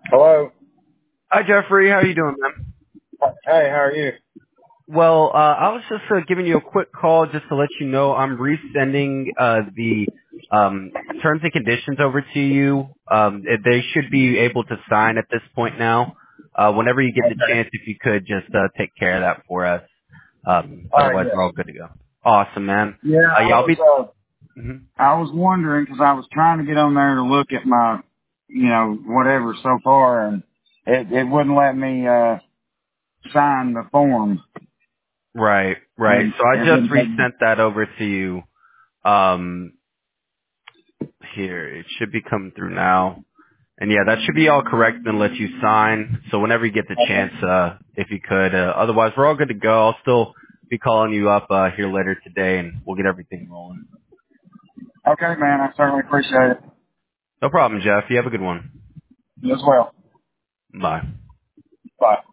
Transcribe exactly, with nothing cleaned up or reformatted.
Hello. Hi, Jeffrey. How are you doing, man? Hey, how are you? Well, uh, I was just uh, giving you a quick call just to let you know I'm resending uh, the um, terms and conditions over to you. Um, it- they should be able to sign at this point now. Uh, whenever you get the Okay. chance, if you could just uh, take care of that for us. Um, All right. otherwise, Yeah. we're all good to go. Awesome, man. Yeah, Uh, I y'all was. be. Uh, Mhm. I was wondering because I was trying to get on there to look at my, you know, whatever so far, and it it wouldn't let me uh sign the form. Right, right. And So I it just wouldn't let me. resent that over to you. Um, here, it should be coming through now. And yeah, that should be all correct and let you sign. So whenever you get the chance, Okay. uh, if you could, uh, otherwise we're all good to go. I'll still be calling you up, uh, here later today and we'll get everything rolling. Okay, man. I certainly appreciate it. No problem, Jeff. You have a good one. You as well. Bye. Bye.